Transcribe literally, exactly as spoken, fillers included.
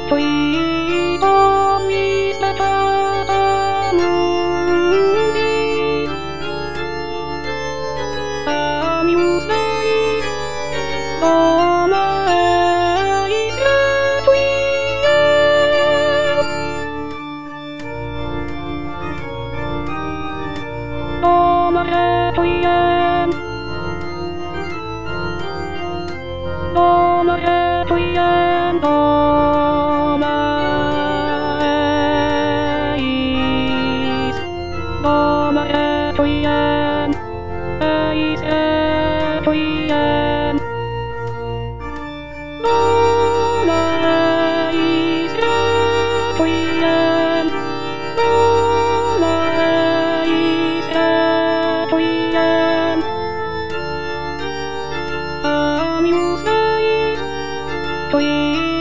といと見せたのにあみうせいお前せといえお前といえお前といえお前お前といえ愛せといえお前せといえお前せといえあみうせいとい